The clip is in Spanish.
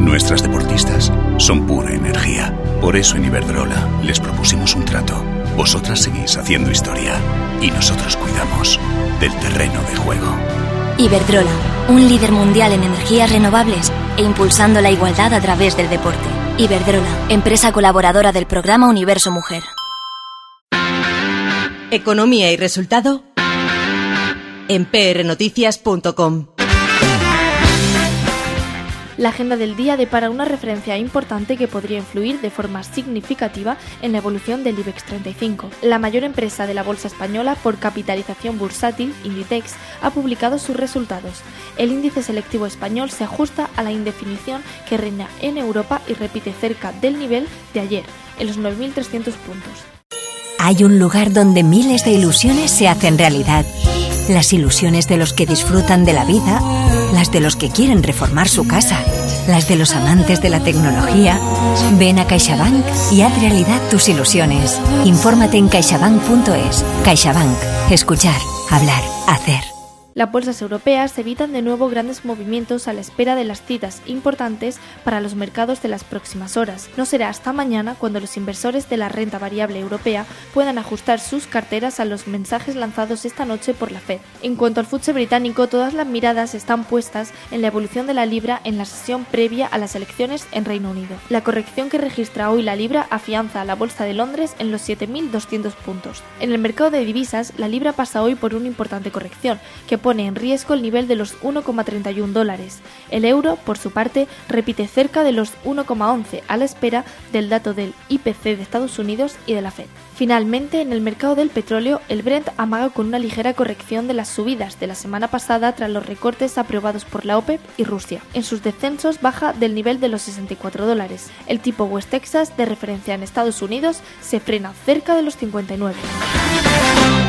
Nuestras deportistas son pura energía. Por eso en Iberdrola les propusimos un trato. Vosotras seguís haciendo historia y nosotros cuidamos del terreno de juego. Iberdrola, un líder mundial en energías renovables e impulsando la igualdad a través del deporte. Iberdrola, empresa colaboradora del programa Universo Mujer. Economía y resultado en prnoticias.com. La agenda del día depara una referencia importante que podría influir de forma significativa en la evolución del IBEX 35. La mayor empresa de la bolsa española por capitalización bursátil, Inditex, ha publicado sus resultados. El índice selectivo español se ajusta a la indefinición que reina en Europa y repite cerca del nivel de ayer, en los 9.300 puntos. Hay un lugar donde miles de ilusiones se hacen realidad. Las ilusiones de los que disfrutan de la vida, las de los que quieren reformar su casa, las de los amantes de la tecnología. Ven a CaixaBank y haz realidad tus ilusiones. Infórmate en caixabank.es. CaixaBank. Escuchar, hablar, hacer. Las bolsas europeas evitan de nuevo grandes movimientos a la espera de las citas importantes para los mercados de las próximas horas. No será hasta mañana cuando los inversores de la renta variable europea puedan ajustar sus carteras a los mensajes lanzados esta noche por la Fed. En cuanto al FTSE británico, todas las miradas están puestas en la evolución de la libra en la sesión previa a las elecciones en Reino Unido. La corrección que registra hoy la libra afianza a la bolsa de Londres en los 7.200 puntos. En el mercado de divisas, la libra pasa hoy por una importante corrección que pone en riesgo el nivel de los 1,31 dólares. El euro, por su parte, repite cerca de los 1,11 a la espera del dato del IPC de Estados Unidos y de la Fed. Finalmente, en el mercado del petróleo, el Brent amaga con una ligera corrección de las subidas de la semana pasada tras los recortes aprobados por la OPEP y Rusia. En sus descensos baja del nivel de los 64 dólares. El tipo West Texas, de referencia en Estados Unidos, se frena cerca de los 59.